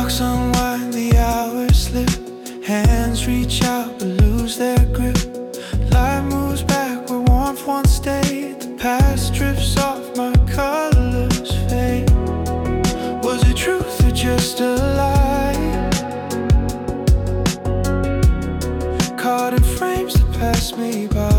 Clocks unwind, the hours slip. Hands reach out but lose their grip. Life moves back where warmth once stayed. The past drifts off, my colors fade. Was it truth or just a lie? Caught in frames that pass me by.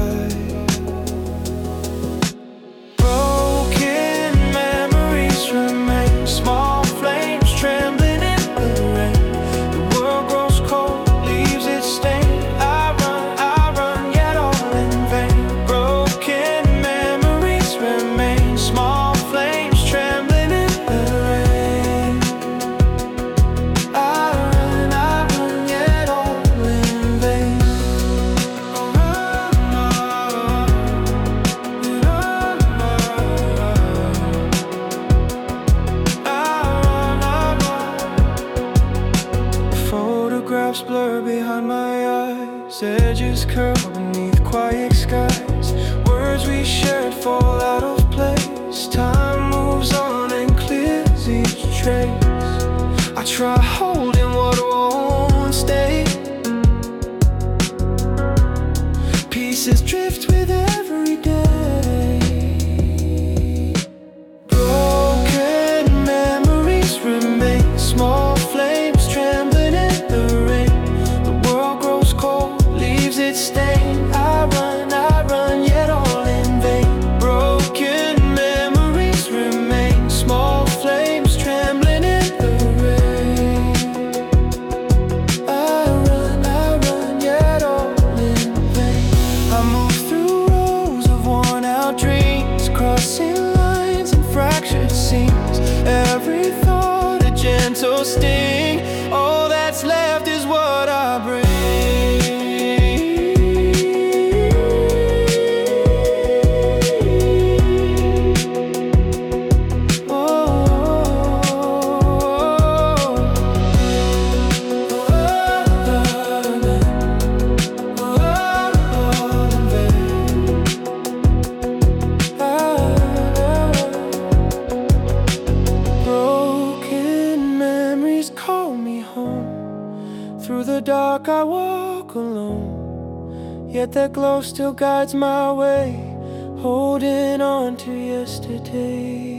Photographs blur behind my eyes. Edges curl beneath quiet skies. Words we shared fall out of place. Time moves on and clears each trace. I try holding what won't stay. Pieces drift with every day. Broken memories remain, small flames trembling in the rain. The world grows cold, leaves its stain. I run, yet all in vain. Broken memories remain, small flames trembling in the rain. I run, yet all in vain. I move through rows of worn out dreams, crossing lines and fractured seams. Every thought a gentle sting. All that's left is what I bring. Call me home. Through the dark I walk alone, yet that glow still guides my way, holding on to yesterday.